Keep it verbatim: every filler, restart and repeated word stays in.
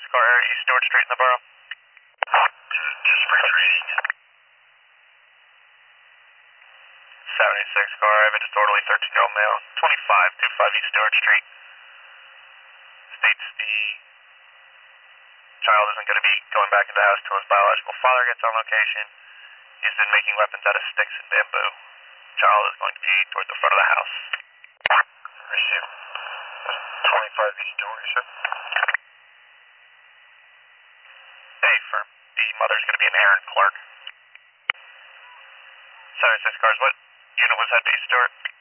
car area, East Stewart Street in the borough. Just retracing. seventy-six car area, disorderly thirteen year old male, twenty-five twenty-five East Stewart Street. States the child isn't going to be going back into the house until his biological father gets on location. He's been making weapons out of sticks and bamboo. Child is going to be toward the front of the house. Received. twenty-five East Stewart, you said? Hey, firm. The mother's going to be an errand clerk. seventy-six cars, what unit was that, East Stewart?